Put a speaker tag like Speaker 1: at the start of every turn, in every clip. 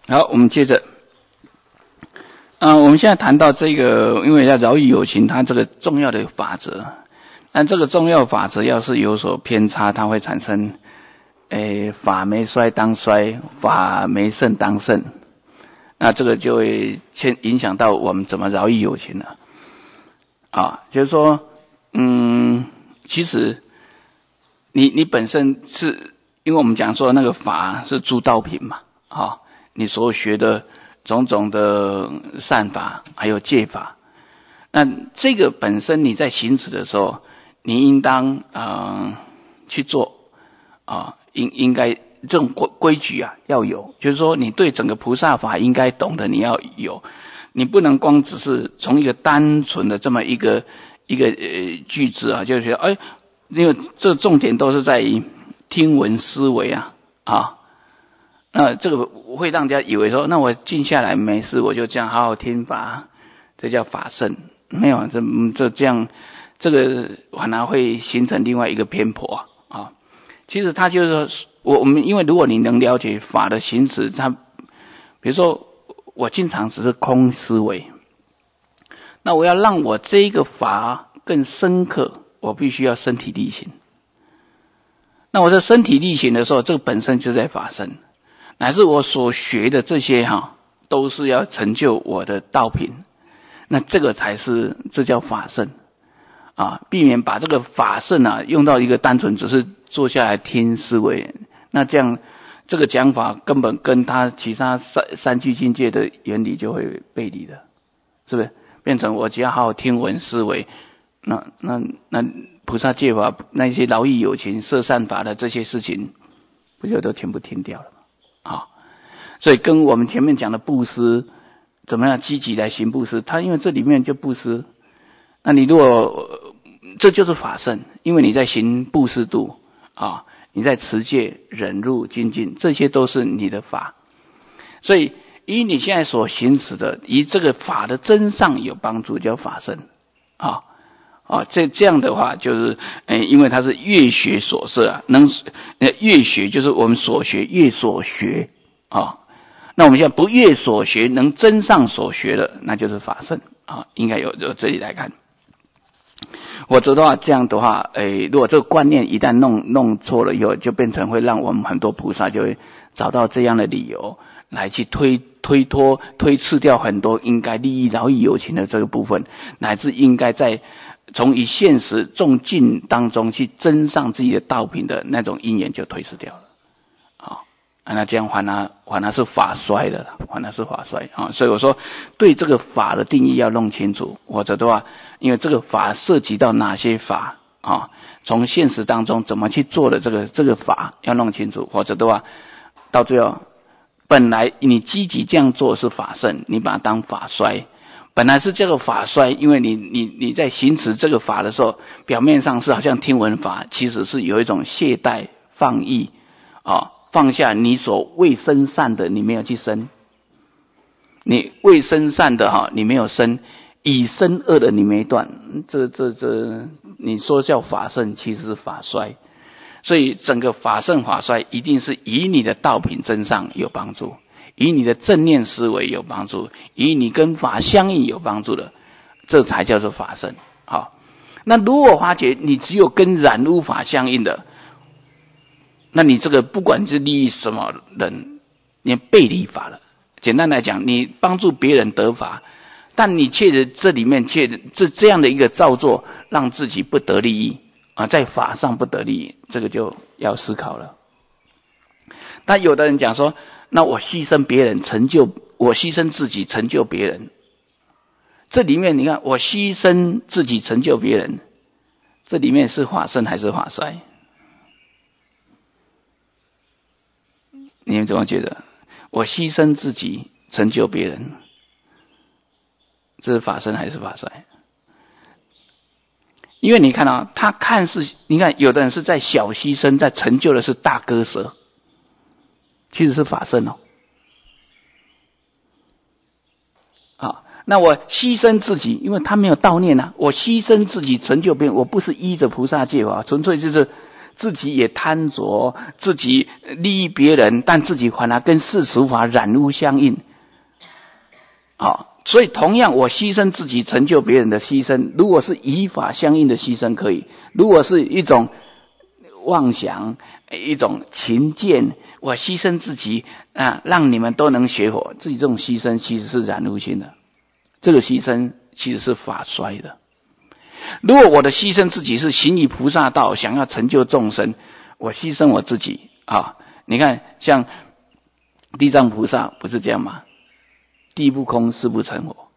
Speaker 1: 好，我们接着，我们现在谈到这个，因为要饶益有情，它这个重要的法则，但这个重要法则要是有所偏差，它会产生，法没衰当衰，法没盛当盛，那这个就会影响到我们怎么饶益有情了。就是说，其实你本身是，因为我们讲说那个法是诸道品嘛，你所学的种种的善法还有戒法，那这个本身你在行持的时候，你应当去做应该这种规矩要有，就是说你对整个菩萨法应该懂得，你要有，你不能光只是从一个单纯的这么一个句子就是觉得因为这重点都是在于听闻思维那这个会让人家以为说，那我静下来没事，我就这样好好听法，这叫法圣。没有，这样，这个反而会形成另外一个偏颇其实它就是说，我们因为如果你能了解法的行持，它比如说我经常只是空思维，那我要让我这一个法更深刻，我必须要身体力行。那我在身体力行的时候，这个本身就在法身。乃是我所学的这些都是要成就我的道品，那这个这叫法圣避免把这个法圣用到一个单纯只是坐下来听思维，那这样这个讲法根本跟他其他三具境界的原理就会背离的，是不是？变成我只要好好听闻思维，那菩萨戒法那些饶益有情摄善法的这些事情，不就都全部听掉了吗？所以跟我们前面讲的布施怎么样积极来行布施，它因为这里面就布施，那你如果这就是法圣，因为你在行布施度你在持戒忍辱精进，这些都是你的法，所以以你现在所行持的，以这个法的真相有帮助，叫法圣这样的话就是因为它是越学所摄越学就是我们所学越所学那我们现在不越所学，能真上所学的，那就是法圣应该有这里来看。否则的话，这样的话如果这个观念一旦弄错了以后，就变成会让我们很多菩萨就会找到这样的理由来去推斥掉很多应该利益饶益有情的这个部分，乃至应该从以现实众境当中去增上自己的道品的那种因缘就推失掉了那这样反而是法衰的了，反而是法衰所以我说对这个法的定义要弄清楚，否则的话，因为这个法涉及到哪些法从现实当中怎么去做的这个法要弄清楚，否则的话，到最后本来你积极这样做是法胜，你把它当法衰。本来是这个法衰，因为你在行持这个法的时候，表面上是好像听闻法，其实是有一种懈怠放逸放下你所未生善的，你没有去生；你未生善的你没有生；已生恶的你没断。这你说叫法胜，其实是法衰。所以整个法胜法衰，一定是以你的道品真上有帮助，以你的正念思维有帮助，以你跟法相应有帮助的，这才叫做法胜。那如果发觉你只有跟染污法相应的，那你这个不管是利益什么人，你背离法了。简单来讲，你帮助别人得法，但你这里面这样的一个造作，让自己不得利益在法上不得利益，这个就要思考了。那有的人讲说，那我牺牲别人我牺牲自己成就别人，这里面你看，我牺牲自己成就别人，这里面是法胜还是法衰？你们怎么觉得？我牺牲自己成就别人，这是法胜还是法衰？因为你看他看似，你看有的人是在小牺牲，在成就的是大割舍，其实是法胜那我牺牲自己，因为他没有悼念我牺牲自己成就别人，我不是依着菩萨戒法，纯粹就是自己也贪着，自己利益别人，但自己反而跟世俗法染污相应。所以同样我牺牲自己成就别人的牺牲，如果是依法相应的牺牲可以，如果是一种妄想，一种情见，我牺牲自己让你们都能学佛，自己这种牺牲其实是染污性的，这个牺牲其实是法衰的。如果我的牺牲自己是行于菩萨道，想要成就众生，我牺牲我自己你看像地藏菩萨不是这样吗？地不空，誓不成佛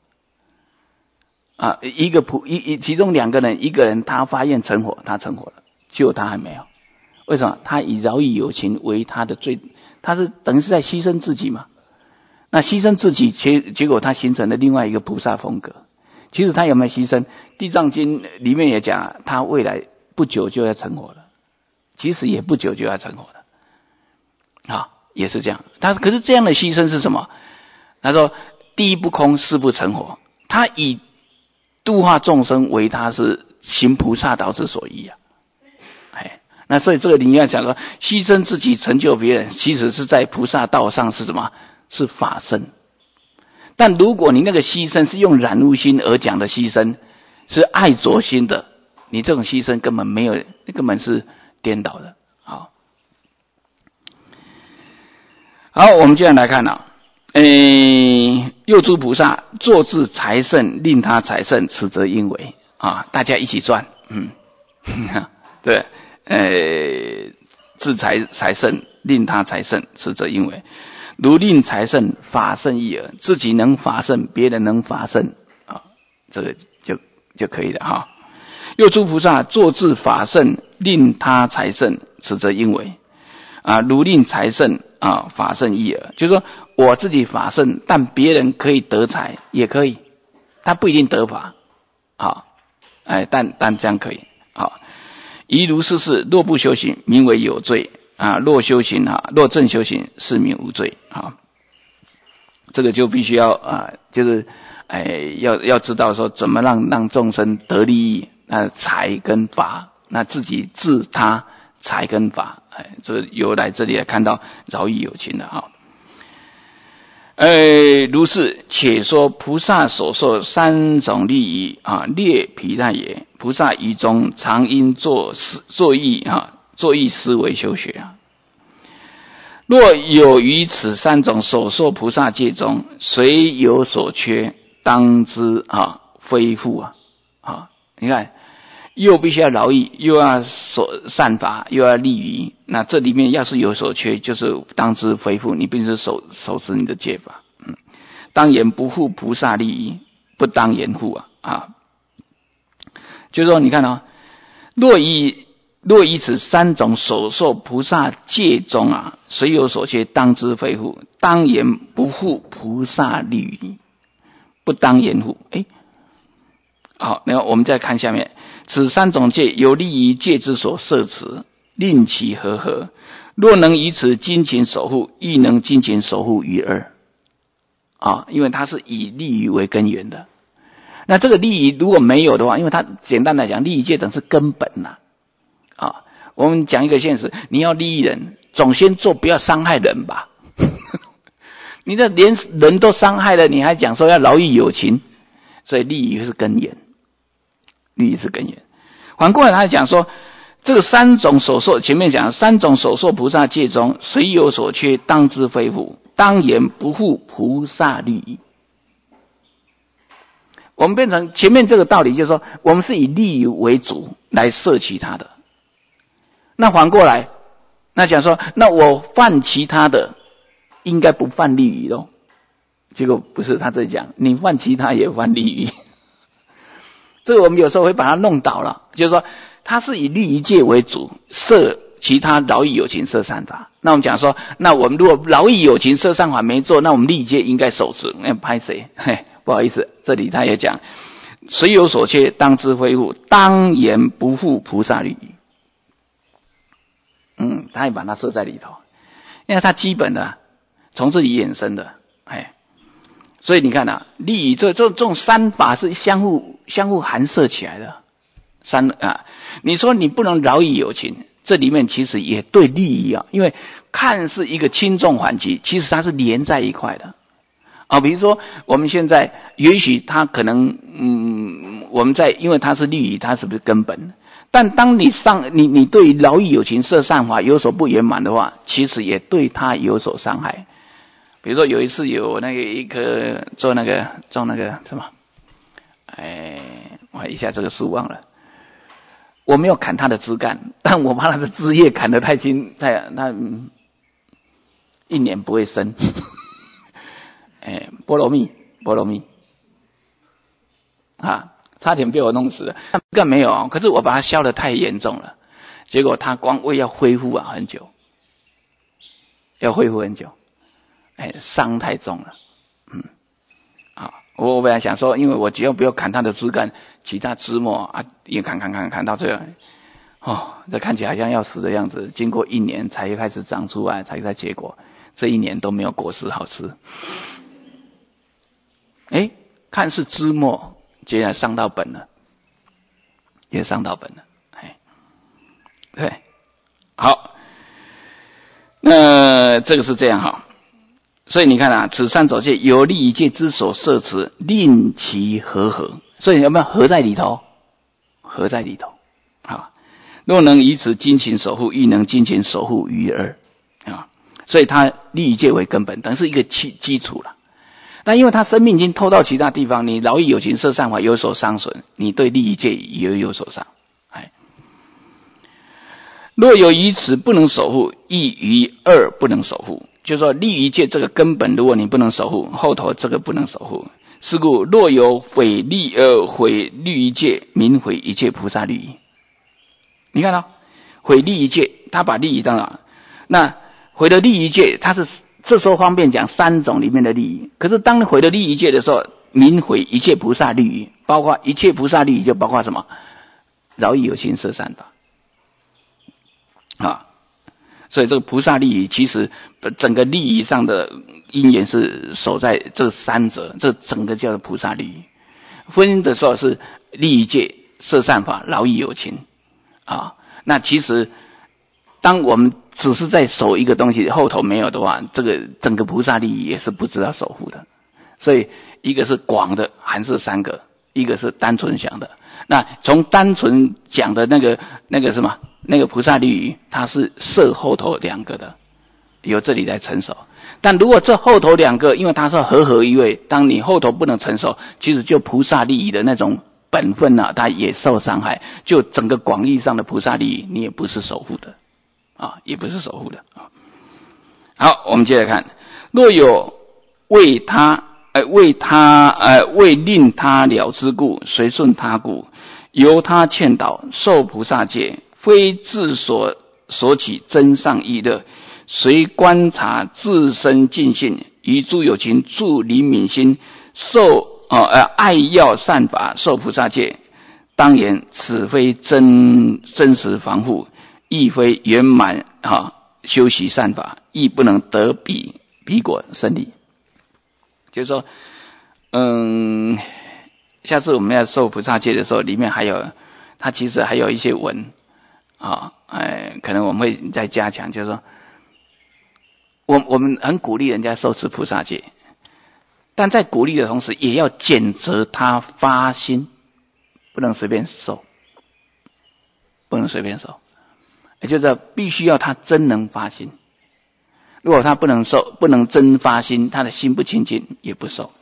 Speaker 1: 其中两个人，一个人他发愿成佛，他成佛了，就他还没有。为什么？他以饶益有情为他的最，他是等于是在牺牲自己嘛。那牺牲自己结果他形成了另外一个菩萨风格。其实他有没有牺牲？地藏经里面也讲，他未来不久就要成佛了，其实也不久就要成佛了也是这样。可是这样的牺牲是什么？他说地不空，誓不成佛，他以度化众生为他是行菩萨道之所依那所以这个你要讲说牺牲自己成就别人，其实是在菩萨道上是什么？是法身。但如果你那个牺牲是用染污心而讲的牺牲，是爱着心的，你这种牺牲根本没有，根本是颠倒的。好，我们接下来看右诸菩萨作自财胜，令他财胜，此则因为大家一起赚，对，自财胜，令他财胜，此则因为。如令财胜，法胜亦尔，自己能法胜，别人能法胜这个就可以了右诸菩萨作自法胜，令他财胜，此则因为如令财胜法胜亦尔，就是说我自己法胜，但别人可以得财也可以，他不一定得法但这样可以宜如是事，若不修行，名为有罪若修行若正修行，是名无罪这个就必须要就是要知道说怎么让众生得利益，财跟法，那自己自他财跟法，这个由来这里来看到饶益有情的如是，且说菩萨所受三种利益列毗那也。菩萨于中常应作意思维修学若有于此三种所受菩萨戒中，虽有所缺，当知恢复你看，又必须要饶益，又要善法，又要利于，那这里面要是有所缺，就是当知恢复，你必须守持你的戒法。当言不负菩萨利益，不当言负就是说你看若以此三种所受菩萨戒中虽有所缺，当知恢复，当言不负菩萨利益，不当言负。好，那我们再看下面，此三种戒有利于戒之所摄持，令其和。若能以此精勤守护，亦能精勤守护于二因为它是以利益为根源的。那这个利益如果没有的话，因为它简单来讲，利益戒等是根本我们讲一个现实，你要利益人，总先做不要伤害人吧你这连人都伤害了，你还讲说要饶益有情，所以利益是根源，反过来他讲说，这个三种所受，前面讲三种所受菩萨戒中，虽有所缺，当知恢复，当言不负菩萨利益。我们变成前面这个道理，就是说我们是以利益为主来摄其他的。那反过来，那讲说，那我犯其他的应该不犯利益咯，结果不是，他这里讲你犯其他也犯利益这个我们有时候会把它弄倒了，就是说他是以利益戒为主，摄其他饶益有情摄善法。那我们讲说，那我们如果饶益有情摄善法没做，那我们利益戒应该守持，拍谁？不好意思，这里他也讲，虽有所缺，当知恢复，当言不负菩萨利益。他也把它设在里头，因为它基本的从这里衍生的，所以你看利益这种三法是相互含摄起来的。你说你不能饶益有情， 这里面其实也对利益啊，因为看似一个轻重缓急，其实它是连在一块的啊。比如说我们现在也许它可能我们在因为它是利益，它是不是根本？但当你对于劳逸有情色善法有所不圆满的话，其实也对他有所伤害。比如说有一次有那个一棵种那个什么，我一下这个树忘了。我没有砍它的枝干，但我把它的枝叶砍得太轻，它一年不会生。菠萝蜜啊，差点被我弄死了。根本没有，可是我把它削得太严重了，结果它光为要恢复很久，伤太重了。我本来想说，因为我只要不要砍它的枝干，其他枝末啊也砍到这这看起来好像要死的样子。经过1年才开始长出来，才在结果，这1年都没有果实好吃。看似枝末，竟然伤到本了，也伤到本了。对，好，那这个是这样哈。所以你看啊，此三种戒由利益戒之所摄持，令其和。所以有没有合在里头？合在里头。好，若能以此精勤守护，亦能精勤守护于二啊。所以它利益戒为根本，等于是一个基础了。但因为他生命已经透到其他地方，你劳逸有情色善法有所伤损，你对利益戒也有所伤。若有于此不能守护，亦于二不能守护。就是说利益戒这个根本，如果你不能守护，后头这个不能守护。是故若有毁利益戒，名毁一切菩萨利益。你看毁利益戒，他把利益当然，那毁了利益戒，他是这时候方便讲3种里面的利益。可是当你毁了利益戒的时候，名毁一切菩萨利益，包括一切菩萨利益就包括什么？饶益有情色善法。所以这个菩萨利益其实整个利益上的因缘是守在这3者，这整个叫做菩萨利益。分的时候是利益戒、摄善法、饶益有情那其实当我们只是在守一个东西，后头没有的话，这个整个菩萨利益也是不知道守护的。所以一个是广的含摄3个，一个是单纯想的。那从单纯讲的那个什么那个菩萨利益，它是摄后头2个的，由这里来成熟。但如果这后头2个，因为它是合一位，当你后头不能成熟，其实就菩萨利益的那种本分它也受伤害。就整个广义上的菩萨利益，你也不是守护的也不是守护的好，我们接着看，若有为令他了之故，随顺他故，由他劝导，受菩萨戒，非自所起真上意乐，随观察自身尽性，于诸有情助灵敏心，受爱要善法，受菩萨戒，当言此非真实防护，亦非圆满修习善法，亦不能得彼果胜利。就是说下次我们要受菩萨戒的时候，里面还有它其实还有一些文可能我们会再加强。就是说我们很鼓励人家受持菩萨戒，但在鼓励的同时也要检责他发心，不能随便受，也就是必须要他真能发心。如果他不能真发心，他的心不清净，也不受。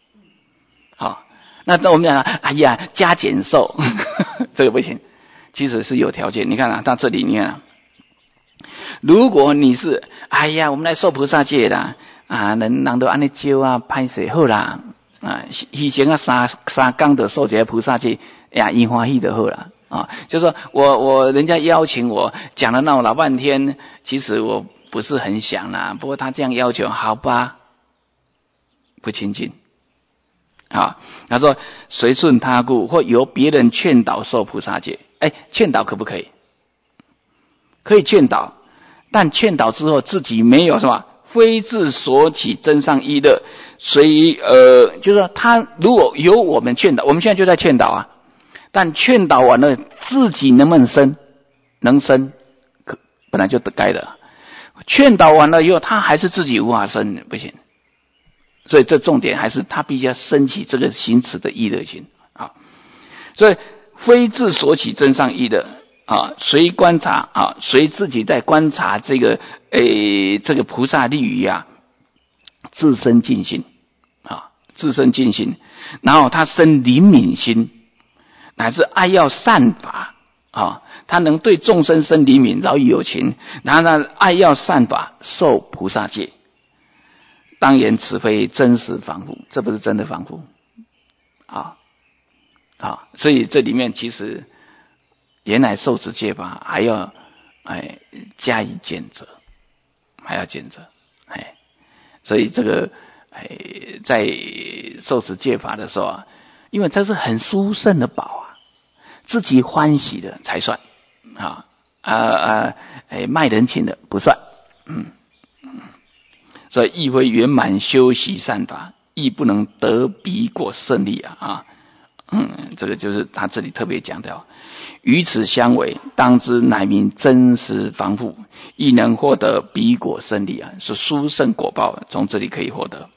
Speaker 1: 那我们讲加减受这个不行，其实是有条件。你看到这里你看如果你是我们来受菩萨戒啦人都按呢招拍摄好啦以前三天的受这菩萨戒因欢喜就好啦就是说我人家邀请我讲了那种老半天，其实我不是很想啦，不过他这样要求，好吧，不亲近他说随顺他故，或由别人劝导受菩萨戒。劝导可不可以？可以劝导，但劝导之后自己没有什么非自所起真上意乐，就是说他如果由我们劝导，我们现在就在劝导但劝导完了自己能不能生？能生， 本来就该的。劝导完了以后，他还是自己无法生，不行。所以这重点还是他必须要升起这个行持的意乐心啊。所以非自所起真上意乐啊，随观察啊，随自己在观察这个这个菩萨利于啊，自身尽心啊，自身尽心，然后他生灵敏心，乃至爱要善法啊，他能对众生生灵敏，饶益有情，然后呢爱要善法，受菩萨戒。当言此非真实防护，这不是真的防护啊。好，所以这里面其实原来受持戒法还要加以检责，还要检责。所以这个在受持戒法的时候啊，因为它是很殊胜的宝啊，自己欢喜的才算卖人情的不算。所以亦非圆满修习善法，亦不能得彼果胜利这个就是他这里特别讲到，与此相违，当知乃名真实防护，亦能获得彼果胜利是殊胜果报，从这里可以获得。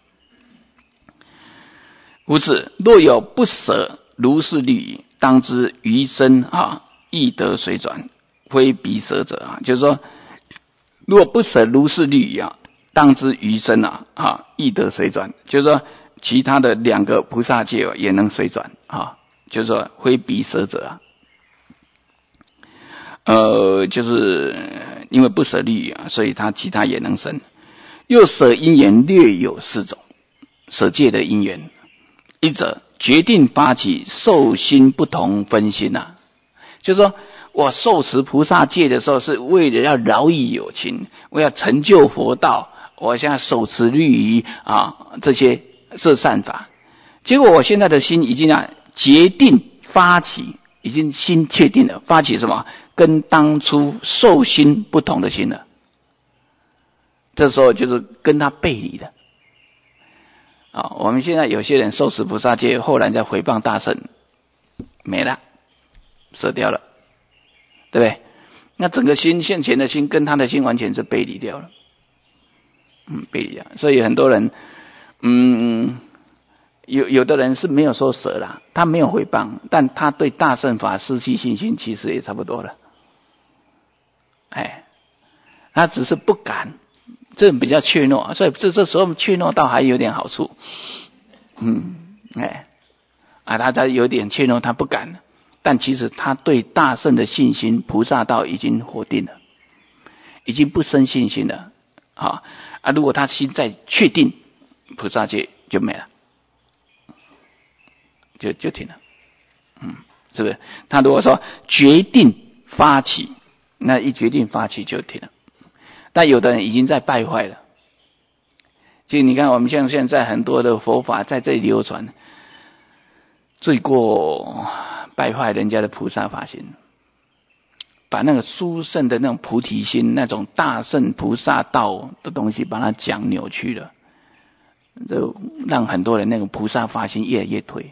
Speaker 1: 故此，若有不舍如是虑，当知余生亦得随转，非彼舍者就是说，如果不舍如是虑当知余生亦得随转，就是说其他的两个菩萨戒也能随转就是说非彼舍者就是因为不舍虑所以他其他也能生。又舍因缘略有4种，舍戒的因缘，一者决定发起受心不同分心就是说我受持菩萨戒的时候是为了要饶益有情，我要成就佛道，我现在手持律仪这些是善法，结果我现在的心已经决定发起，已经心确定了，发起什么？跟当初受心不同的心了。这时候就是跟他背离的我们现在有些人受持菩萨戒，后来再诽谤大乘，没了，舍掉了，对不对？那整个心现前的心跟他的心完全是背离掉了。背离掉，所以很多人有的人是没有说舍啦，他没有诽谤，但他对大乘法失去信心，其实也差不多了。他只是不敢，这比较怯懦，所以这时候怯懦倒还有点好处。他有点怯懦，他不敢，但其实他对大乘的信心，菩萨道已经否定了，已经不生信心了如果他心在确定，菩萨戒就没了，就停了。是不是？他如果说决定发起，那一决定发起就停了。但有的人已经在败坏了，就你看我们像现在很多的佛法在这里流传，罪过败坏人家的菩萨法心，把那个殊胜的那种菩提心，那种大乘菩萨道的东西把它讲扭曲了，就让很多人那个菩萨法心越来越退。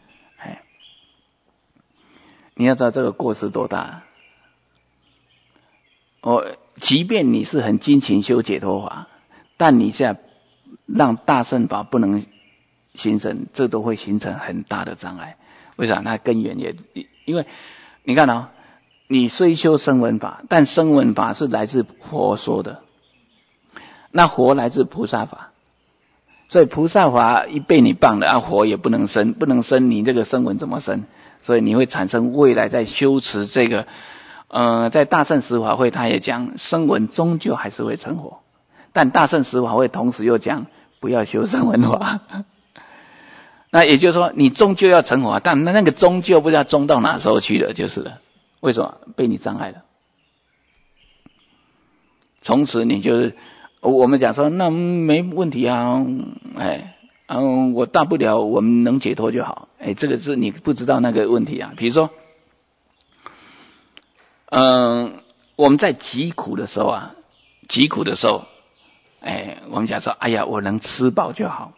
Speaker 1: 你要知道这个过失多大即便你是很精勤修解脱法，但你现在让大乘法不能形成，这都会形成很大的障碍。为啥？它根源也因为你看你虽修声闻法，但声闻法是来自佛说的，那佛来自菩萨法，所以菩萨法一被你谤了佛也不能生，不能生，你这个声闻怎么生？所以你会产生未来在修持这个在大乘十法会他也讲声闻终究还是会成佛，但大乘十法会同时又讲不要修声闻法那也就是说你终究要成佛，但那个终究不知道终到哪时候去了就是了。为什么？被你障碍了。从此你就是我们讲说那没问题我大不了我们能解脱就好。这个是你不知道那个问题比如说我们在疾苦的时候我们讲说我能吃饱就好。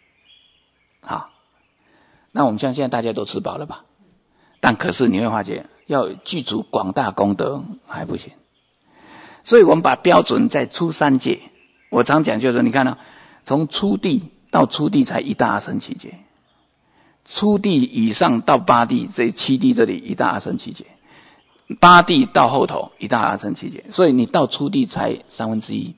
Speaker 1: 那我们像现在大家都吃饱了吧，但可是你会发觉要具足广大功德还不行。 所以我们把标准在初三界。我常讲就是你看到从初地到初地才一大阿僧祇劫，初地以上到八地，这七地这里一大阿僧祇劫，八地到后头一大阿僧祇劫，所以你到初地才1/3。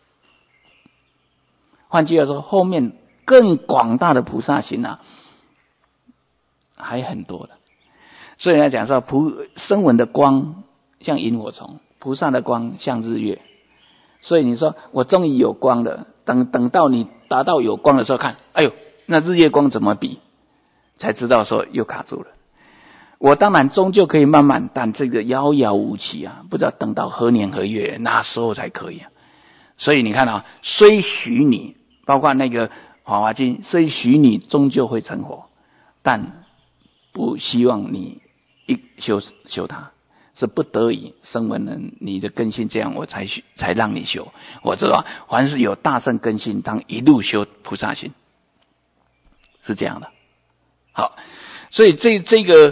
Speaker 1: 换句话说，后面更广大的菩萨行啊，还很多的。所以来讲说，声闻的光像萤火虫，菩萨的光像日月。所以你说我终于有光了，等到你达到有光的时候，看，哎呦，那日月光怎么比？才知道说又卡住了。我当然终究可以慢慢，但这个遥遥无期啊，不知道等到何年何月，那时候才可以啊。所以你看啊，虽许你，包括那个《法华经》，虽许你终究会成佛，但不希望你一修它，是不得已。声闻人，你的根性这样，我才让你修。我知道，凡是有大乘根性，当一路修菩萨行，是这样的。好，所以这个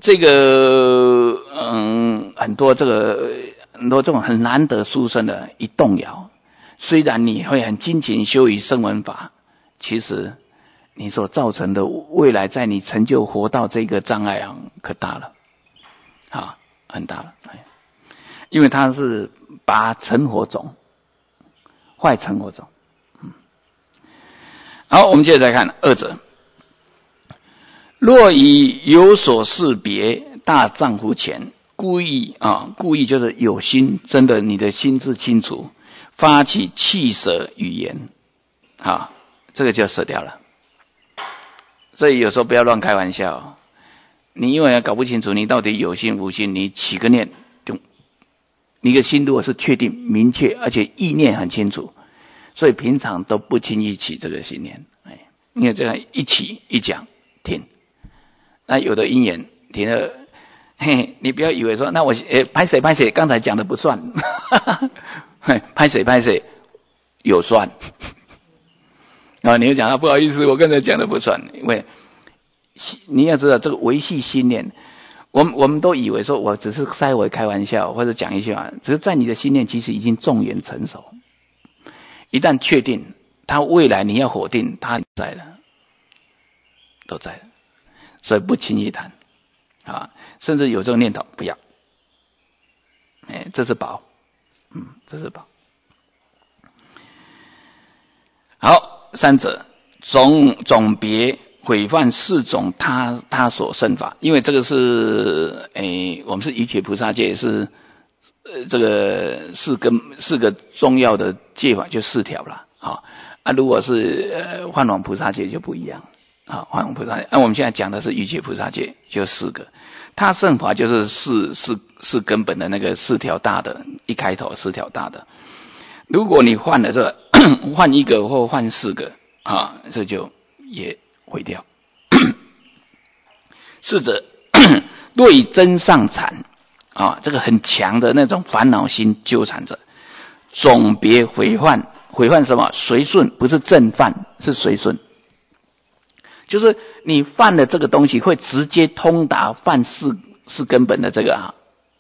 Speaker 1: 很多这种很难得殊胜的一动摇，虽然你会很精勤修于声闻法，其实你所造成的未来在你成就活到这个障碍啊，可大了，啊，很大了，因为它是把成火种坏成火种。好，我们接着再看二者。若以有所识别大丈夫前，故意就是有心，真的你的心智清楚，发起弃舍语言，这个就舍掉了。所以有时候不要乱开玩笑，你因为搞不清楚你到底有心无心，你起个念，你的心如果是确定明确，而且意念很清楚，所以平常都不轻易起这个心念，因为这样一起一讲停。那有的因缘停了，你不要以为说，那我拍谁刚才讲的不算，拍谁有算你就讲不好意思，我刚才讲的不算，因为你要知道这个维系心念，我们都以为说我只是稍微开玩笑或者讲一句话，只是在你的心念其实已经众缘成熟，一旦确定他未来你要否定他在了，都在了。所以不轻易谈甚至有这种念头不要，这是宝，这是宝。好，三者总别毁犯四种他所胜法，因为这个是我们是一切菩萨戒，是这个四个重要的戒法就4条了如果是幻王菩萨戒就不一样。幻王菩萨戒，我们现在讲的是一切菩萨戒，就4个。他胜法就是四根本的那个4条大的，一开头4条大的。如果你换了这换1个或换4个这就也毁掉。是者，若以真上缠这个很强的那种烦恼心纠缠着，总别毁犯什么？随顺，不是正犯，是随顺。就是你犯的这个东西会直接通达犯四根本的这个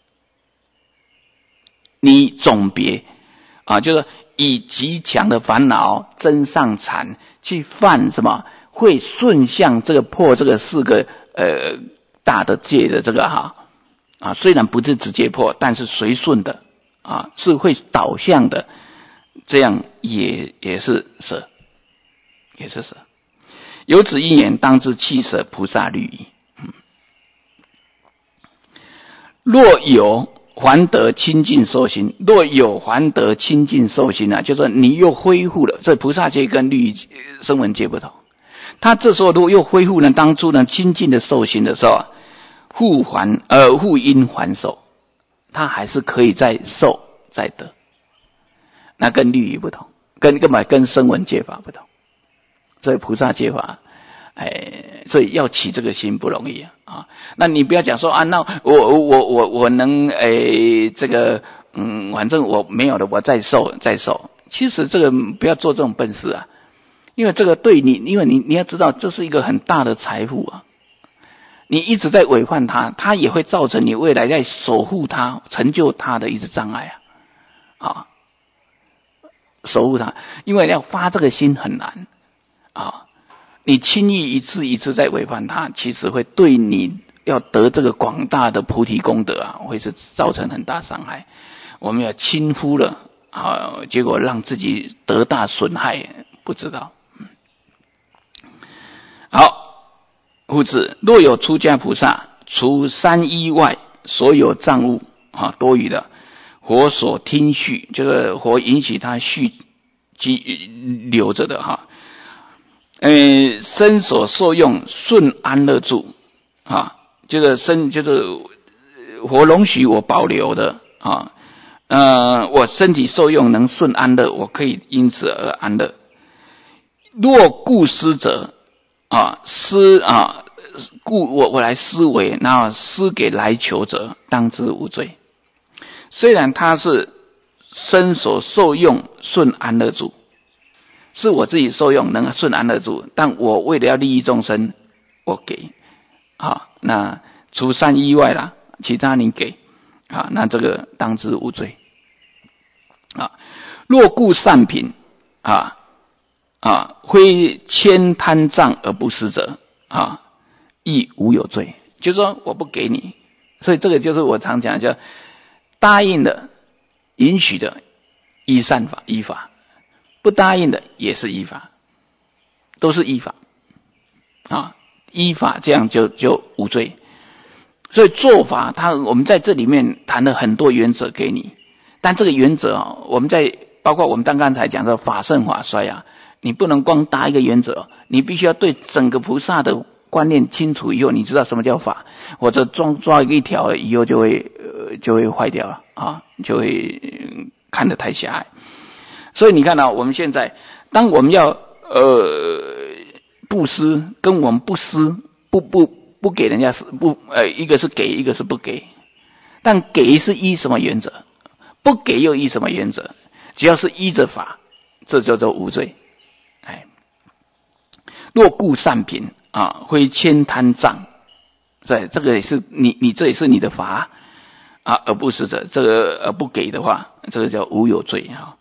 Speaker 1: 你总别就是以极强的烦恼真上缠去犯什么，会顺向这个破这个4个大的戒的这个虽然不是直接破，但是随顺的是会导向的，这样也是舍，也是舍。由此因缘，当知弃舍菩萨律仪。若有还得清净受心，若有还得清净受心就是说你又恢复了。这菩萨戒跟律仪声闻戒不同，他这时候如果又恢复了当初呢清净的受心的时候复因还受，他还是可以再受再得。那跟律仪不同，跟声闻戒法不同。所以菩萨戒法，所以要起这个心不容易那你不要讲说那我能这个反正我没有了，我再受。其实这个不要做这种笨事因为这个对你，因为你要知道这是一个很大的财富你一直在违反它也会造成你未来在守护它、成就它的一直障碍啊，守护它，因为要发这个心很难啊。你轻易一次一次在违反它，其实会对你要得这个广大的菩提功德啊，会是造成很大伤害。我们要轻忽了啊，结果让自己得大损害，不知道。好，夫子，若有出家菩萨，除三衣外，所有障物啊，多余的，佛所听续，就是佛允许他续留着的哈。身所受用顺安乐住啊，就是佛容许我保留的啊。我身体受用能顺安乐，我可以因此而安乐。若故施者啊，施啊，故我来施为，然后施给来求者，当之无罪。虽然他是身所受用顺安乐住，是我自己受用能顺安乐住，但我为了要利益众生，我给啊，那除三衣外啦，其他你给啊，那这个当之无罪啊。若故善品啊，非悭贪障而不施者啊，亦无有罪。就是说我不给你，所以这个就是我常讲，叫答应的、允许的依善法依法，不答应的也是依法，都是依法啊，依法这样就无罪。所以做法我们在这里面谈了很多原则给你，但这个原则啊，我们包括我们刚才讲的法胜法衰啊，你不能光搭一个原则，你必须要对整个菩萨的观念清楚以后，你知道什么叫法，或者抓一条以后就会坏掉了啊，就会看得太狭隘。所以你看我们现在当我们要布施，跟我们不施不给人家一个是给，一个是不给。但给是依什么原则，不给又依什么原则？只要是依着法，这叫做无罪。若故善品啊，非悭贪障，这个也是你这也是你的法啊，而不是这个而不给的话，这个叫无有罪啊。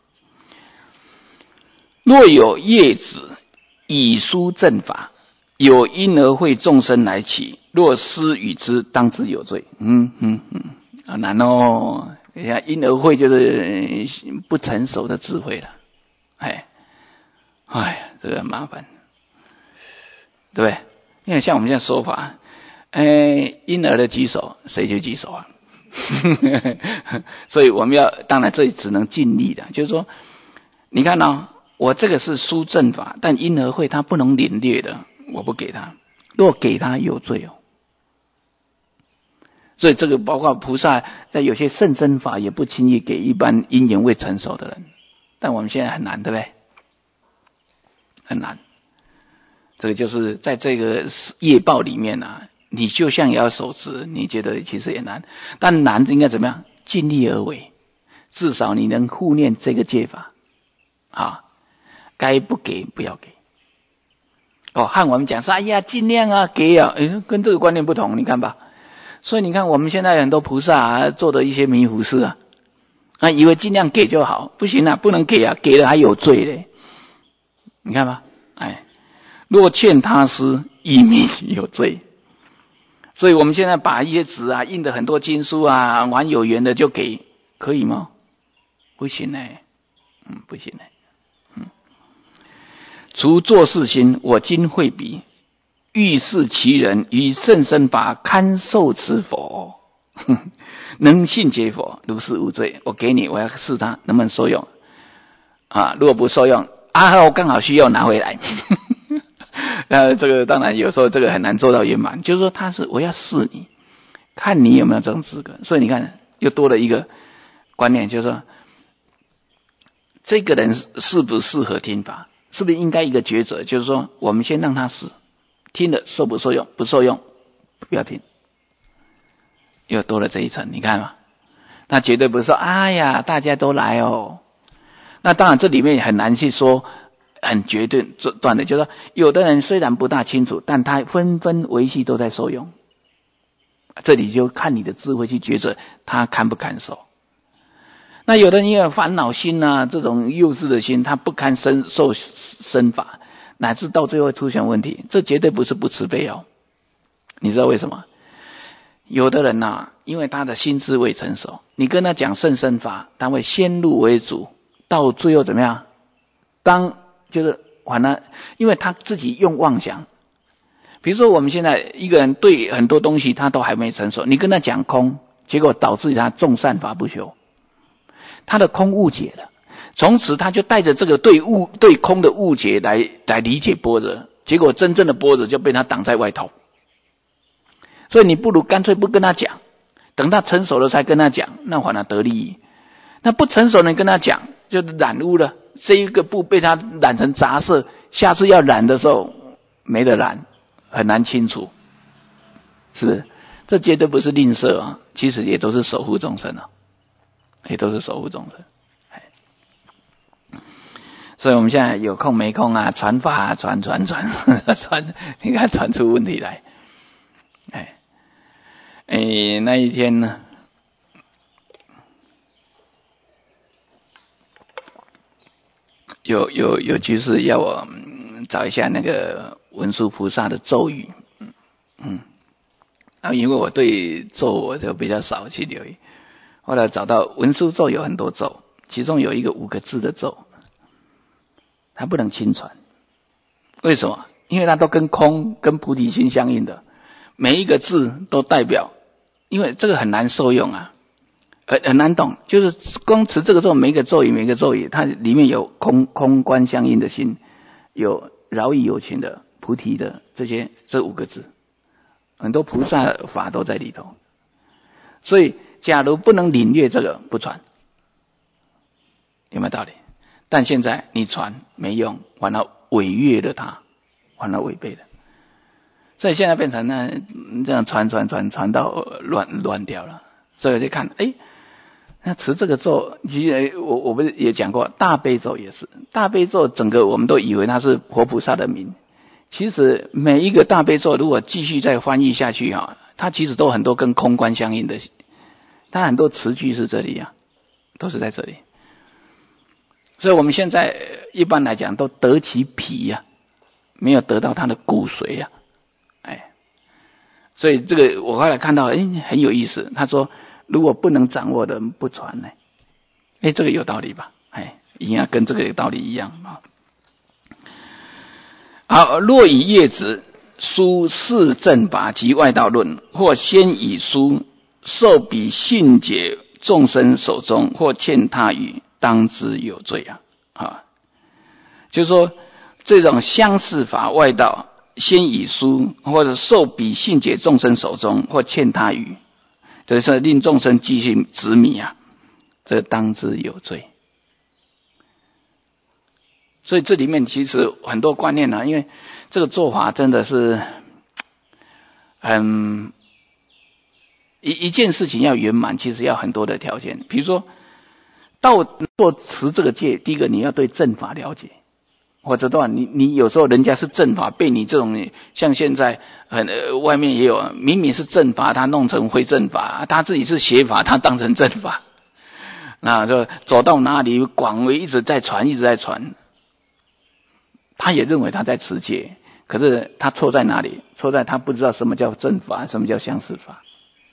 Speaker 1: 若有业子以书正法，有因而会众生来起，若施与之，当之有罪。好难哦。因而会就是不成熟的智慧了。这个很麻烦，对不对？因为像我们现在说法，婴儿的举手，谁就举手啊？所以我们当然这里只能尽力的，就是说，你看我这个是书正法，但婴儿会他不能领略的，我不给他，若给他有罪哦。所以这个包括菩萨在有些甚深法也不轻易给一般因缘未成熟的人，但我们现在很难，对不对？很难。这个就是在这个业报里面你就像也要守持，你觉得其实也难，但难应该怎么样？尽力而为，至少你能护念这个戒法该不给不要给。和我们讲说，哎呀，尽量给跟这个观念不同，你看吧。所以你看我们现在很多菩萨做的一些迷糊事以为尽量给就好，不行不能给给了还有罪嘞。你看吧，若欠他施，亦名有罪。所以我们现在把一些纸印的很多经书玩有缘的就给，可以吗？不行不行除作是心，我今会彼，欲示其人于甚深法堪受持佛，能信解佛，如是无罪。我给你，我要试他能不能受用如果不受用我刚好需要拿回来。这个当然有时候这个很难做到圆满，就是说我要试你，看你有没有这种资格。所以你看又多了一个观念，就是说这个人适不适合听法，是不是应该一个抉择，就是说我们先让他试，听了受不受用，不受用不要听，又多了这一层。你看嘛，他绝对不是说哎呀大家都来那当然这里面也很难去说很决断的，就是说有的人虽然不大清楚，但他分分维系都在受用，这里就看你的智慧去抉择他堪不堪受。 那有的人因为烦恼心啊，这种幼稚的心，他不堪受身法，乃至到最后出现问题，这绝对不是不慈悲哦。你知道为什么？有的人啊，因为他的心智未成熟，你跟他讲甚深法，他会先入为主，到最后怎么样？就是反而因为他自己用妄想。比如说我们现在一个人对很多东西他都还没成熟，你跟他讲空，结果导致他众善法不修，他的空误解了，从此他就带着这个对空的误解来理解般若，结果真正的般若就被他挡在外头。所以你不如干脆不跟他讲，等他成熟了才跟他讲，那反而得利益。那不成熟的跟他讲，就染污了，这一个布被他染成杂色，下次要染的时候没得染，很难清楚。是，这绝对不是吝啬啊，其实也都是守护众生啊，也都是守护众生。所以我们现在有空没空啊，传法啊，传，你看传出问题来。那一天呢，有居士要我找一下那个文殊菩萨的咒语，因为我对咒我就比较少去留意，后来找到文殊咒有很多咒，其中有一个5个字的咒，它不能亲传。为什么？因为它都跟空跟菩提心相应的，每一个字都代表，因为这个很难受用啊，很难懂。就是光持这个咒，每一个咒语，它里面有空观相应的心，有饶益有情的菩提的这5个字，很多菩萨法都在里头。所以假如不能领略这个，不传，有没有道理？但现在你传没用，反而违越了它，反而违背了。所以现在变成呢，这样传到乱掉了。所以我就看，那持这个咒，其实我不是也讲过，大悲咒也是，大悲咒整个我们都以为它是活菩萨的名，其实每一个大悲咒如果继续再翻译下去啊，它其实都很多跟空观相应的，它很多词句是这里啊，都是在这里。所以我们现在一般来讲都得其皮啊，没有得到它的骨髓啊。所以这个我后来看到很有意思，他说如果不能掌握的不传呢，这个有道理吧？应该跟这个道理一样啊。好，若以业子书示正法及外道论，或先以书受彼信解众生手中，或欠他语，当知有罪啊。就是说这种相似法外道，先以书或者受彼信解众生手中，或欠他语，就是令众生继续执迷啊，这当知有罪。所以这里面其实很多观念啊，因为这个做法真的是一件事情要圆满，其实要很多的条件。比如说做持这个戒，第一个你要对正法了解，或者的话你有时候人家是正法，被你这种像现在外面也有明明是正法，他弄成非正法，他自己是邪法，他当成正法，那就走到哪里广为一直在传，他也认为他在持戒，可是他错在哪里？错在他不知道什么叫正法，什么叫相似法，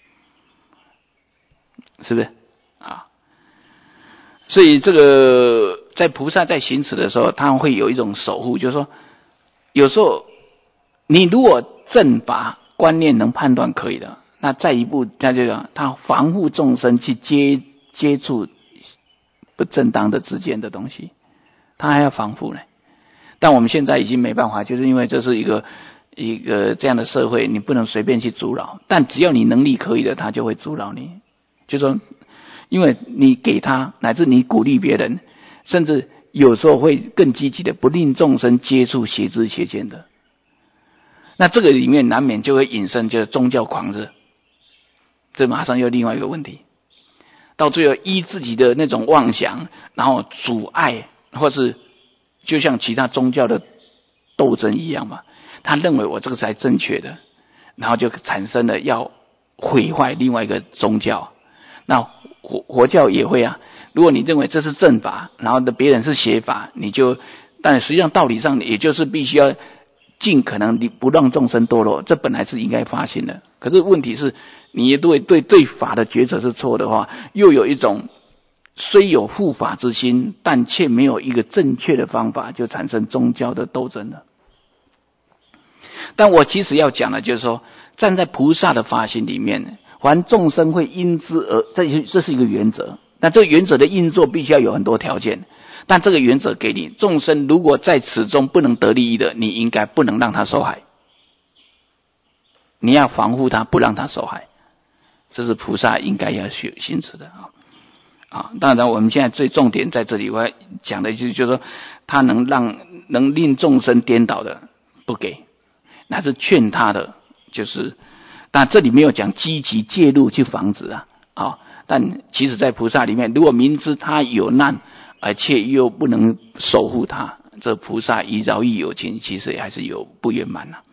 Speaker 1: 是不是啊？所以这个在菩萨在行持的时候，他会有一种守护，就是说有时候你如果正法观念能判断可以的，那再一步他就讲他防护众生去接触不正当的之间的东西，他还要防护呢。但我们现在已经没办法，就是因为这是一个这样的社会，你不能随便去阻扰，但只要你能力可以的，他就会阻扰你。就是说因为你给他，乃至你鼓励别人，甚至有时候会更积极的不令众生接触邪知邪见的，那这个里面难免就会引申就是宗教狂热，这马上又另外一个问题，到最后依自己的那种妄想，然后阻碍，或是就像其他宗教的斗争一样嘛，他认为我这个才正确的，然后就产生了要毁坏另外一个宗教。那佛教也会啊， 如果你认为这是正法，然后别人是邪法，但实际上道理上也就是必须要尽可能你不让众生堕落，这本来是应该发心的。可是问题是，你对法的抉择是错的话，又有一种虽有护法之心，但却没有一个正确的方法，就产生宗教的斗争了。但我其实要讲的就是说，站在菩萨的发心里面，凡众生会因之而，这是一个原则。那这个原则的运作必须要有很多条件，但这个原则给你，众生如果在此中不能得利益的，你应该不能让他受害，你要防护他，不让他受害，这是菩萨应该要行持的啊。当然我们现在最重点在这里，我要讲的就是说，他能令众生颠倒的不给，那是劝他的，就是但这里没有讲积极介入去防止啊。但其实在菩萨里面，如果明知他有难，而且又不能守护他，这菩萨以饶益有情，其实还是有不圆满了。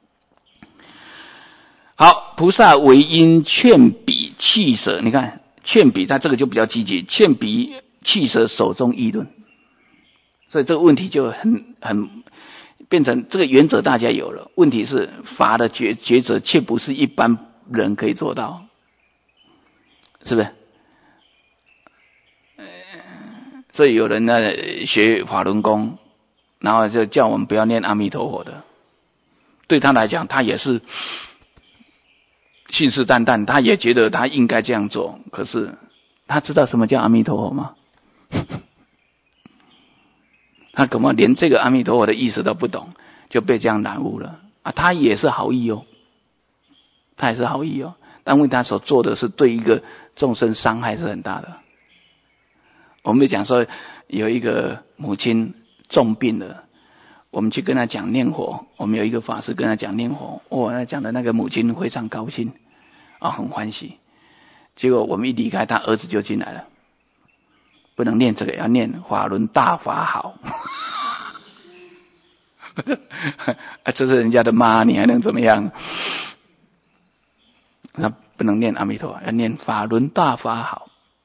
Speaker 1: 好，菩萨为因劝彼弃舍，你看劝彼，他这个就比较积极，劝彼弃舍手中议论，所以这个问题就很变成这个原则大家有了，问题是法的抉择却不是一般人可以做到，是不是？所以有人呢学法轮功，然后就叫我们不要念阿弥陀佛的，对他来讲，他也是信誓旦旦，他也觉得他应该这样做，可是他知道什么叫阿弥陀佛吗？他根本连这个阿弥陀佛的意思都不懂，就被这样染污了啊！他也是好意哦，但为他所做的是对一个众生伤害是很大的。我们讲说有一个母亲重病了，我们去跟他讲念佛，我们有一个法师跟他讲念佛，那讲的那个母亲非常高兴很欢喜。结果我们一离开，他儿子就进来了，不能念这个，要念法轮大法好。这是人家的妈，你还能怎么样？那不能念阿弥陀，要念法轮大法好。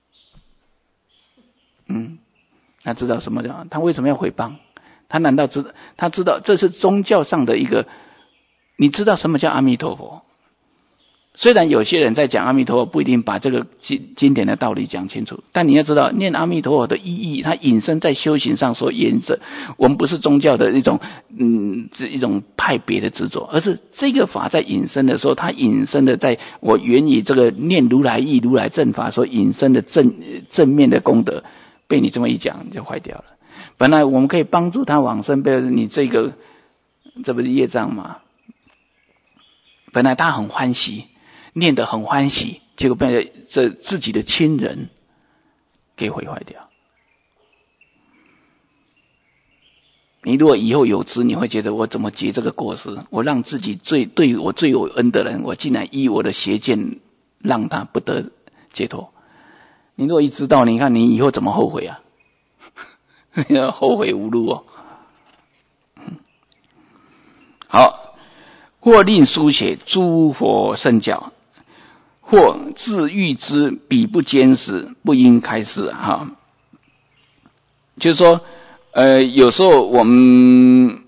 Speaker 1: 他知道什么叫？他为什么要诽谤？他难道他知道这是宗教上的一个？你知道什么叫阿弥陀佛？虽然有些人在讲阿弥陀佛，不一定把这个经典的道理讲清楚，但你要知道，念阿弥陀佛的意义，它引申在修行上所沿着。我们不是宗教的一种派别的执着，而是这个法在引申的时候，它引申的在我源于这个念如来意、如来正法所引申的正面的功德，被你这么一讲就坏掉了。本来我们可以帮助他往生，被你这不是业障吗？本来他很欢喜。念得很欢喜，结果被自己的亲人给毁坏掉。你如果以后有知，你会觉得我怎么结这个过失？我让自己对我最有恩的人，我竟然依我的邪见让他不得解脱。你如果一知道，你看你以后怎么后悔啊？后悔无路哦。好，或令书写诸佛圣教。或自欲之彼不坚实，不应开示就是说有时候我们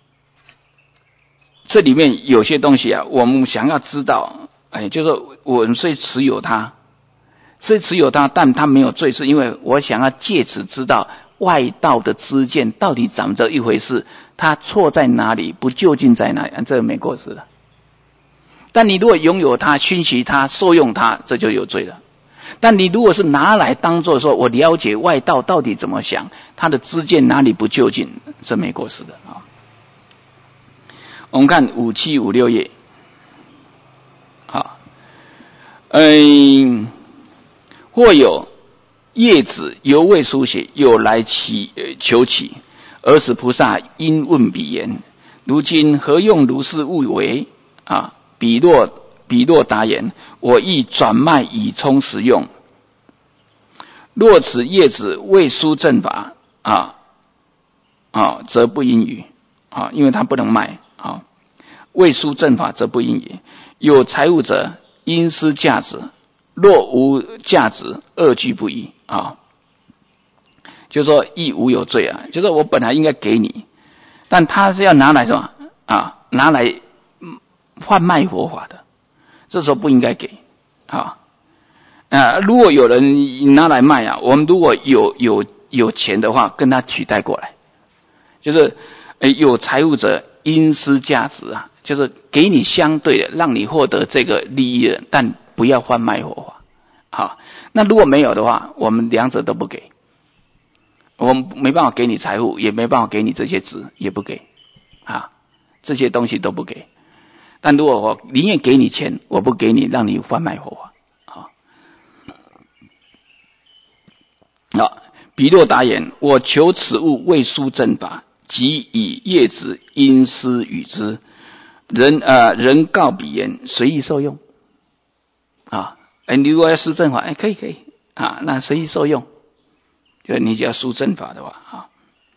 Speaker 1: 这里面有些东西我们想要知道就是说我们虽持有它，但它没有罪，是因为我想要借此知道外道的知见到底长这一回事，它错在哪里，不究竟在哪里，这个没过失了。但你如果拥有它、熏习它、受用它，这就有罪了。但你如果是拿来当作说我了解外道到底怎么想，他的知见哪里不究竟，是没过失的我们看57、56页，或有业子犹未书写，有来求起，而使菩萨因问彼言：如今何用如是物为彼若答言：我亦转卖以充实用。若此业子未书正法则不应语因为他不能卖未书正法则不应语。有财物者因失价值，若无价值，二俱不依就是说亦无有罪啊，就是我本来应该给你，但他是要拿来什么啊？拿来贩卖佛法的，这时候不应该给啊。如果有人拿来卖啊，我们如果有钱的话，跟他取代过来，就是有财物者因施价值啊，就是给你相对的，让你获得这个利益的，但不要贩卖佛法。好，那如果没有的话，我们两者都不给，我们没办法给你财物，也没办法给你这些值，也不给啊，这些东西都不给。但如果我宁愿给你钱，我不给你，让你贩卖佛法。比若答言：我求此物为书正法，即以叶子因施与之，人告彼言，随意受用。你如果要书正法，可以啊，那随意受用。就你只要书正法的话啊。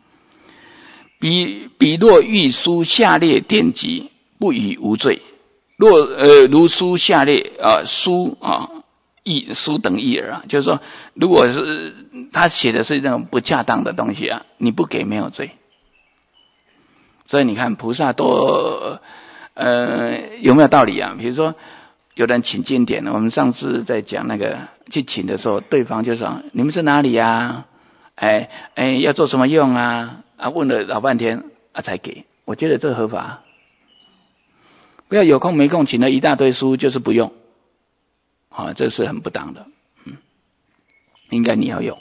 Speaker 1: 彼若欲书下列典籍，不以无罪。若如书下列书啊。书等意耳啊，就是说，如果是他写的是那种不恰当的东西啊，你不给没有罪。所以你看菩萨多有没有道理啊？比如说有人请经典，我们上次在讲那个去请的时候，对方就说你们是哪里啊？要做什么用啊？问了老半天才给。我觉得这合法。不要有空没空请了一大堆书，就是不用。这是很不当的，应该你要用，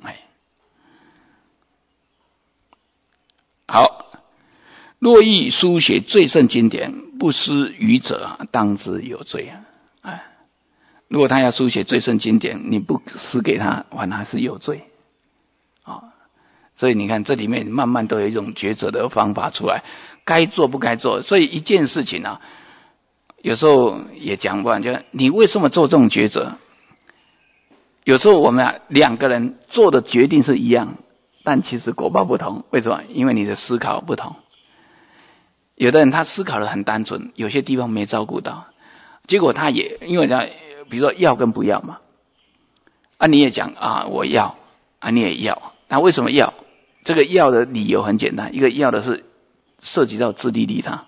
Speaker 1: 好，若欲书写最胜经典，不施于者，当知有罪如果他要书写最胜经典，你不施给他，反而是有罪所以你看这里面慢慢都有一种抉择的方法出来，该做不该做。所以一件事情有时候也讲不完，就你为什么做这种抉择？有时候我们两个人做的决定是一样，但其实果报不同。为什么？因为你的思考不同。有的人他思考的很单纯，有些地方没照顾到，结果他也因为他比如说要跟不要嘛，你也讲我要你也要，那为什么要？这个要的理由很简单，一个要的是涉及到自利利他。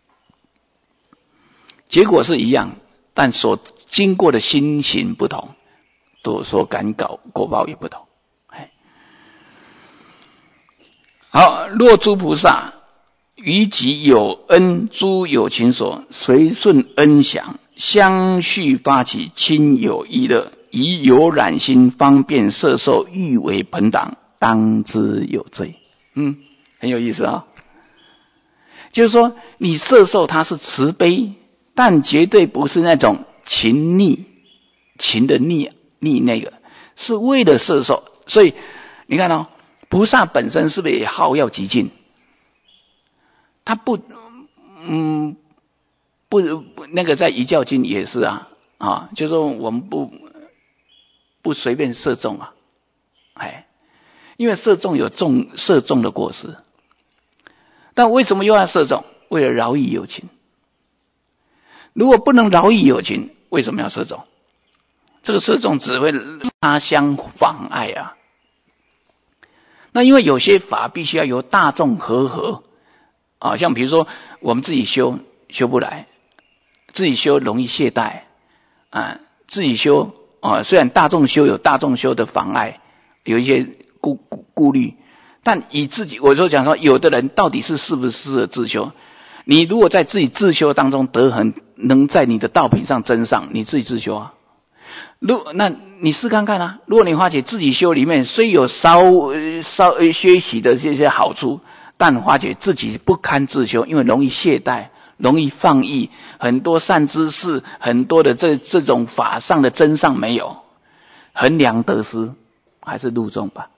Speaker 1: 结果是一样，但所经过的心行不同，所感果报也不同。好，若诸菩萨于己有恩诸有情所，随顺恩享，相续发起亲友意乐，以有染心方便摄受，欲为朋党，当知有罪。很有意思就是说你摄受他是慈悲，但绝对不是那种情的逆那个，是为了摄受。所以你看菩萨本身是不是也好要极尽？他不那个在遗教经也是就是说我们不随便射中因为射中有射中的过失。但为什么又要射中？为了饶益有情。如果不能饶益有情，为什么要射中？这个射中只会他相妨碍那因为有些法必须要由大众合像比如说我们自己修不来，自己修容易懈怠自己修虽然大众修有大众修的妨碍，有一些顾虑，但以自己我就讲说，有的人到底适不适合自修？你如果在自己自修当中得恒，能在你的道品上增上，你自己自修那你试看看如果你发觉自己修里面虽有稍些许的这些好处，但发觉自己不堪自修，因为容易懈怠，容易放逸，很多善知识，很多的这种法上的真上没有，衡量得失，还是入众吧。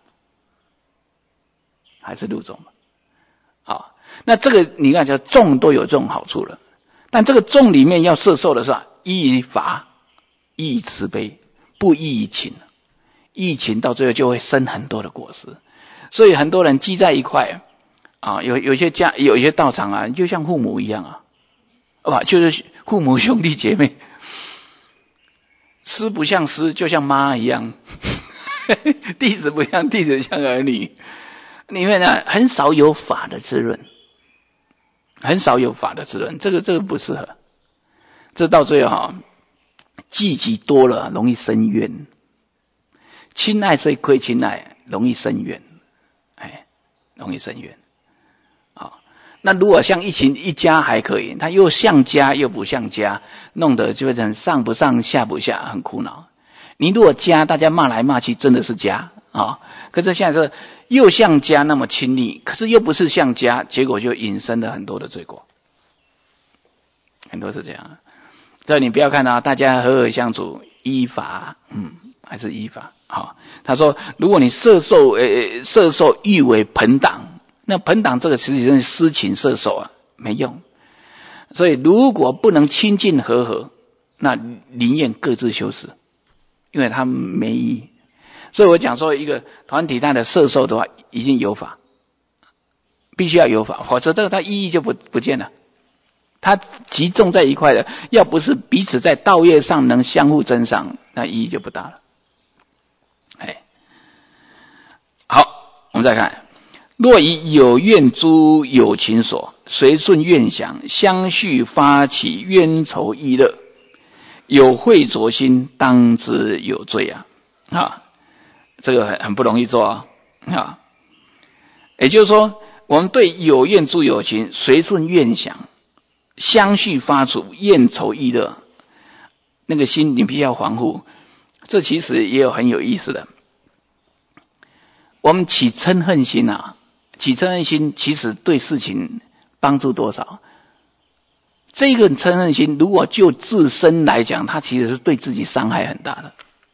Speaker 1: 那这个你看叫众都有这种好处了，但这个众里面要摄受的是依于法，依于慈悲，不依于情。依于情到最后就会生很多的果实。所以很多人积在一块有些道场就像父母一样就是父母兄弟姐妹，师不像师，就像妈一样弟子不像弟子，像儿女。里面呢很少有法的滋润，很少有法的滋润，这个不适合。这到最后积极多了容易生怨，亲爱虽亏亲爱，容易生怨，容易生怨。那如果像一家还可以，他又像家又不像家，弄得就很上不上下不下，很苦恼。你如果家大家骂来骂去，真的是家啊。可是现在是又像家那么亲密，可是又不是像家，结果就引申了很多的罪过，很多是这样。所以你不要看大家和和相处，依法，还是依法。好，他说，如果你摄受誉为朋党。那朋党这个实际上是私情射手没用。所以如果不能亲近和合，那宁愿各自修持，因为他们没意义。所以我讲说，一个团体它的摄受的话，已经有法，必须要有法，否则这个它意义就不见了。它集中在一块的，要不是彼此在道业上能相互增上，那意义就不大了。好，我们再看。若以有怨诸有情所，随顺愿想，相续发起冤仇意乐，有慧浊心，当知有罪这个很不容易做也就是说，我们对有怨诸有情，随顺愿想，相续发出怨仇意乐，那个心你必须要防护。这其实也有很有意思的。我们起嗔恨心起嗔恨心其实对事情帮助多少？这个嗔恨心如果就自身来讲，它其实是对自己伤害很大的。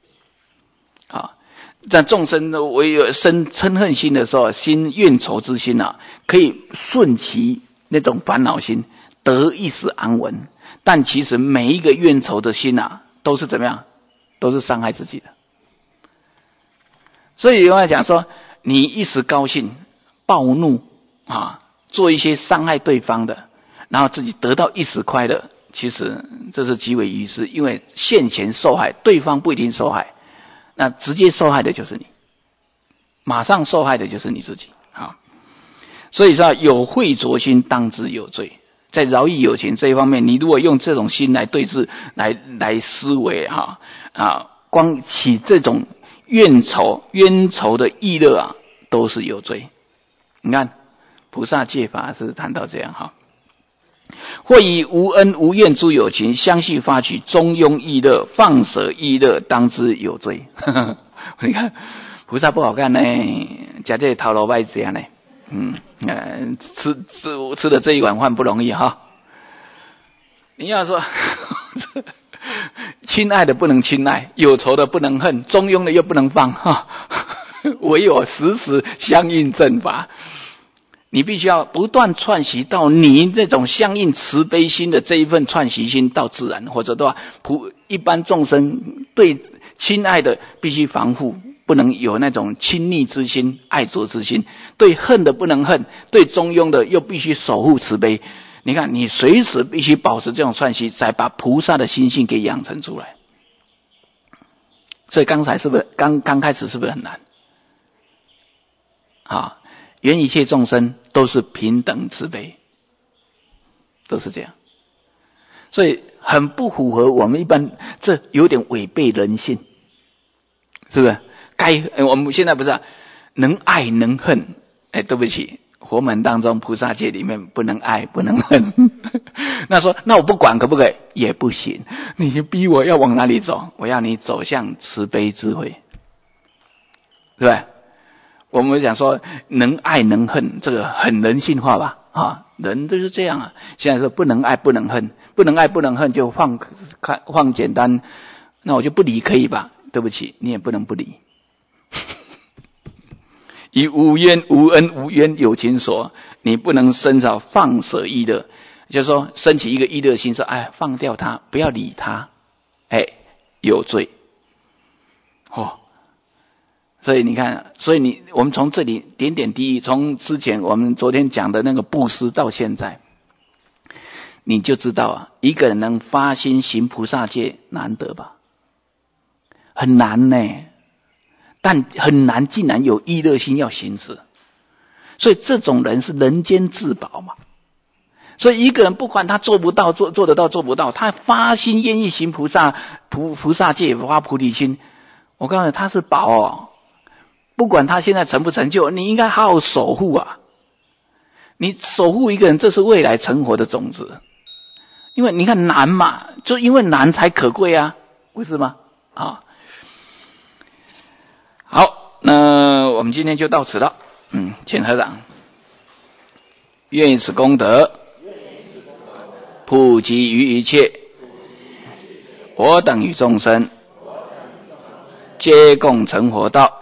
Speaker 1: 在众生唯有生嗔恨心的时候，心怨仇之心可以顺其那种烦恼心，得一时安稳。但其实每一个怨仇的心都是怎么样？都是伤害自己的。所以有人讲说，你一时高兴暴怒做一些伤害对方的，然后自己得到一时快乐，其实这是极为愚痴，因为现前受害，对方不一定受害，那直接受害的就是你，马上受害的就是你自己所以说，有慧浊心，当知有罪。在饶益有情这一方面，你如果用这种心来对治，来思维光起这种冤仇的意乐都是有罪。你看菩萨戒法是谈到这样或以无恩无怨诸有情，相续发起中庸意乐，放舍意乐，当知有罪。你看菩萨不好看呢，吃这头路摆这样呢，吃的这一碗饭不容易你要说亲爱的不能亲爱，有仇的不能恨，中庸的又不能放唯有时时相应正法。你必须要不断串习到你这种相应慈悲心的这一份串习心到自然，或者的话一般众生对亲爱的必须防护，不能有那种亲昵之心、爱着之心，对恨的不能恨，对中庸的又必须守护慈悲。你看你随时必须保持这种串习，才把菩萨的心性给养成出来。所以刚才是不是刚开始是不是很难愿一切众生都是平等慈悲，都是这样。所以很不符合我们一般，这有点违背人性，是不是？我们现在不是能爱能恨，对不起，佛门当中菩萨戒里面不能爱不能恨那我不管可不可以？也不行。你逼我要往哪里走？我要你走向慈悲智慧，对不对？我们讲说能爱能恨，这个很人性化吧人就是这样现在说不能爱不能恨，不能爱不能恨就放简单，那我就不理可以吧？对不起，你也不能不理以无冤无恩无冤有情所，你不能生着放舍意乐，就是说升起一个意乐心，说放掉他，不要理他，有罪所以你看，我们从这里点点滴滴，从之前我们昨天讲的那个布施到现在，你就知道一个人能发心行菩萨戒难得吧？很难呢。 但很难竟然有意乐心要行使，所以这种人是人间至宝嘛。所以一个人不管他做不到做得到做不到，他发心愿意行菩萨戒发菩提心，我告诉你他是宝哦。不管他现在成不成就，你应该好好守护啊。你守护一个人，这是未来成佛的种子。因为你看难嘛，就因为难才可贵啊，不是吗？啊，好，那我们今天就到此了。请合掌。愿以此功德普及于一切，我等与众生皆共成佛道。